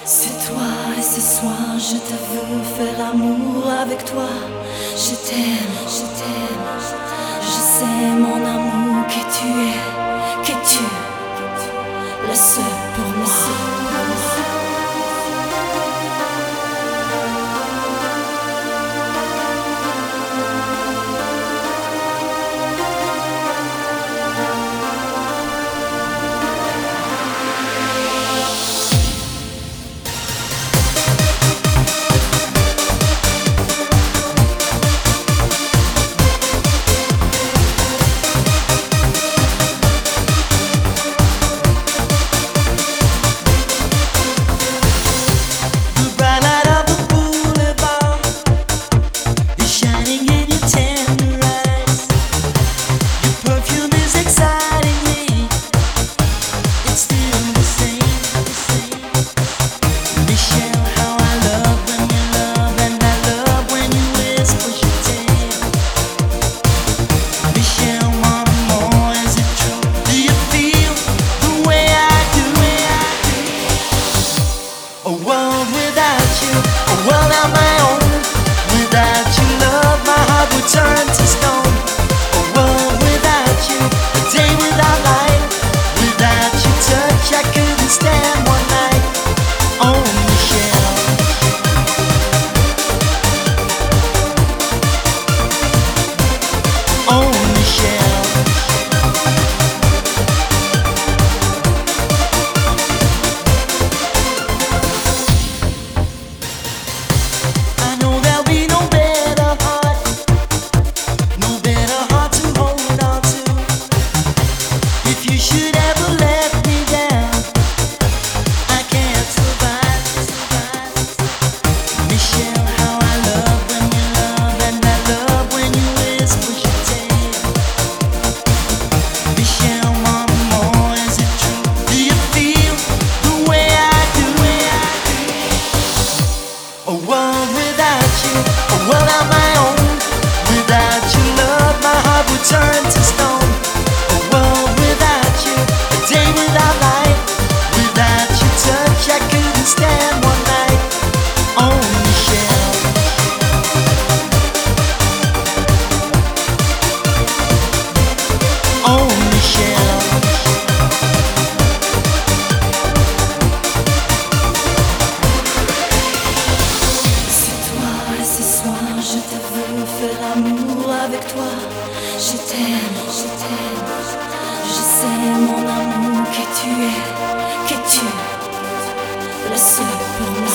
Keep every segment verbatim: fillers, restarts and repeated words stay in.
C'est toi et ce soir je te veux faire l'amour avec toi. Je t'aime, je t'aime, je sais mon amour que tu es, que tu es le seul pour moi. A world without you, a world on my own. Without you, love, my heart would turn to stone. A world without you, a day without light. Without your touch, I couldn't stand one night. Oh, Michelle. Oh, Michelle. A world without you, a world on my own. Without your love, my heart would turn to stone. A world without you, a day without light. Without your touch, I couldn't stand one night. Oh, Michelle. Oh, Michelle. Je te veux faire l'amour avec toi. Je t'aime, je t'aime. Je sais mon amour que tu es, que tu es le seul pour moi.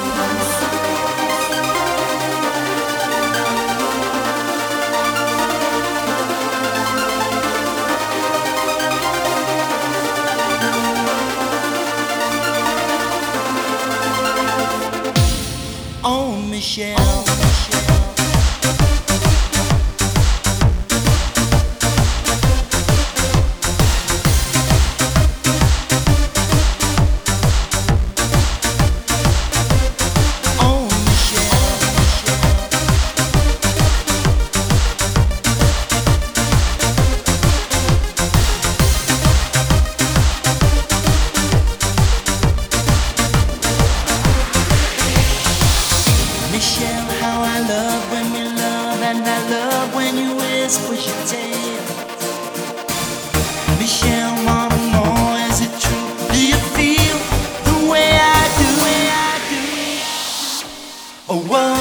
Oh, Michelle. Michelle, how I love when you love, and I love when you whisper your tale. Michelle, want more, is it true? Do you feel the way I do? Way I do? Oh,